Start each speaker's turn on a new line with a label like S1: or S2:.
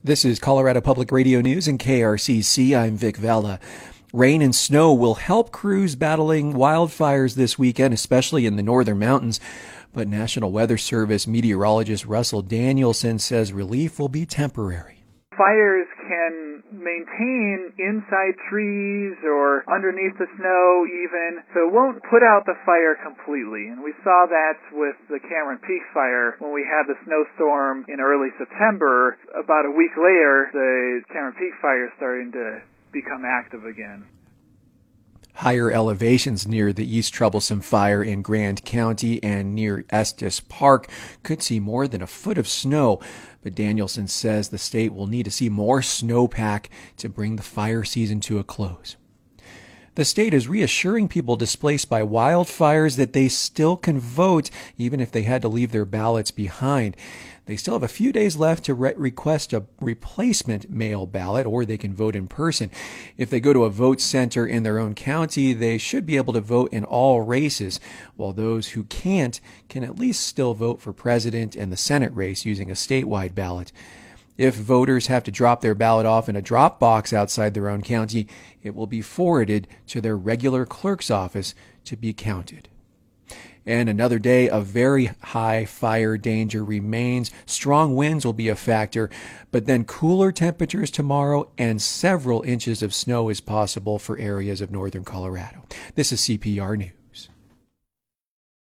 S1: This is Colorado Public Radio News and KRCC. I'm Vic Vela. Rain and snow will help crews battling wildfires this weekend, especially in the northern mountains. But National Weather Service meteorologist Russell Danielson says relief will be temporary.
S2: Fires can maintain inside trees or underneath the snow even, so it won't put out the fire completely. And we saw that with the Cameron Peak fire when we had the snowstorm in early September. About a week later, the Cameron Peak fire is starting to become active again.
S1: Higher elevations near the East Troublesome Fire in Grand County and near Estes Park could see more than a foot of snow. But Danielson says the state will need to see more snowpack to bring the fire season to a close. The state is reassuring people displaced by wildfires that they still can vote, even if they had to leave their ballots behind. They still have a few days left to request a replacement mail ballot, or they can vote in person. If they go to a vote center in their own county, they should be able to vote in all races, while those who can't can at least still vote for president and the Senate race using a statewide ballot. If voters have to drop their ballot off in a drop box outside their own county, it will be forwarded to their regular clerk's office to be counted. And another day of very high fire danger remains. Strong winds will be a factor, but then cooler temperatures tomorrow and several inches of snow is possible for areas of northern Colorado. This is CPR News.